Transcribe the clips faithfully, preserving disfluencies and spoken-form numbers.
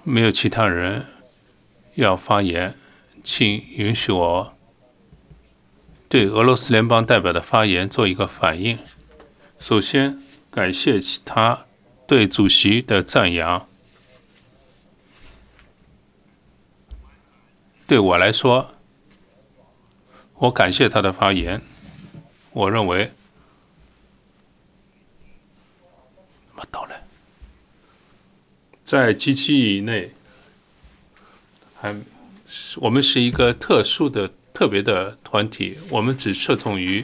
没有其他人要发言，请允许我对俄罗斯联邦代表的发言做一个反应。首先，感谢他对主席的赞扬。对我来说，我感谢他的发言。我认为，我到了，在机器以内，还我们是一个特殊的、特别的团体，我们只侧重于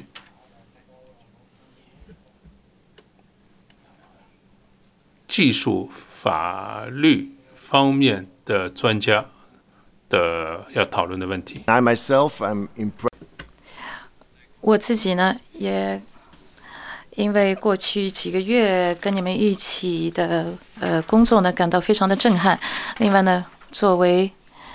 技术、法律方面的专家的要讨论的问题。 I myself am impressed. 我自己呢，也因为过去几个月跟你们一起的呃工作呢，感到非常的震撼。另外呢，作为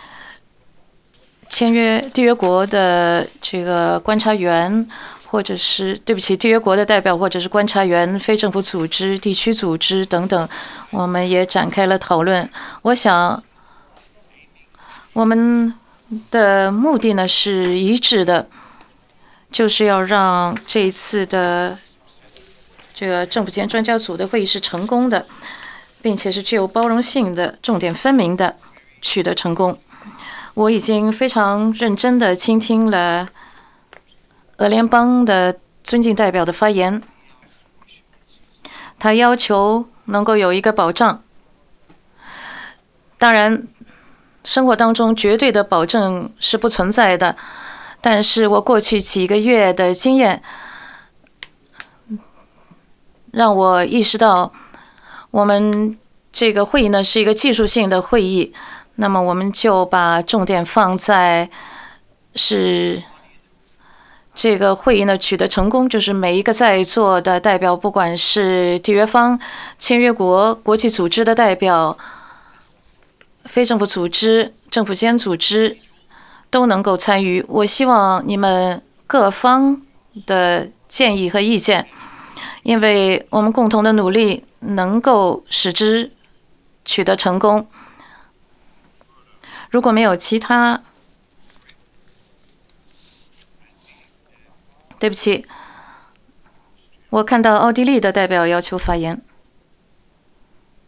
签约缔约国的这个观察员，或者是对不起，缔约国的代表，或者是观察员、非政府组织、地区组织等等，我们也展开了讨论。我想，我们的目的呢是一致的，就是要让这一次的这个政府间专家组的会议是成功的，并且是具有包容性的、重点分明的取得成功。我已经非常认真地倾听了俄联邦的尊敬代表的发言，他要求能够有一个保障。当然，生活当中绝对的保证是不存在的，但是我过去几个月的经验让我意识到，我们这个会议呢是一个技术性的会议，那么我们就把重点放在是这个会议呢取得成功，就是每一个在座的代表，不管是缔约方、签约国、国际组织的代表、非政府组织、政府间组织都能够参与。我希望你们各方的建议和意见，因为我们共同的努力能够使之取得成功。如果没有其他，对不起，我看到奥地利的代表要求发言。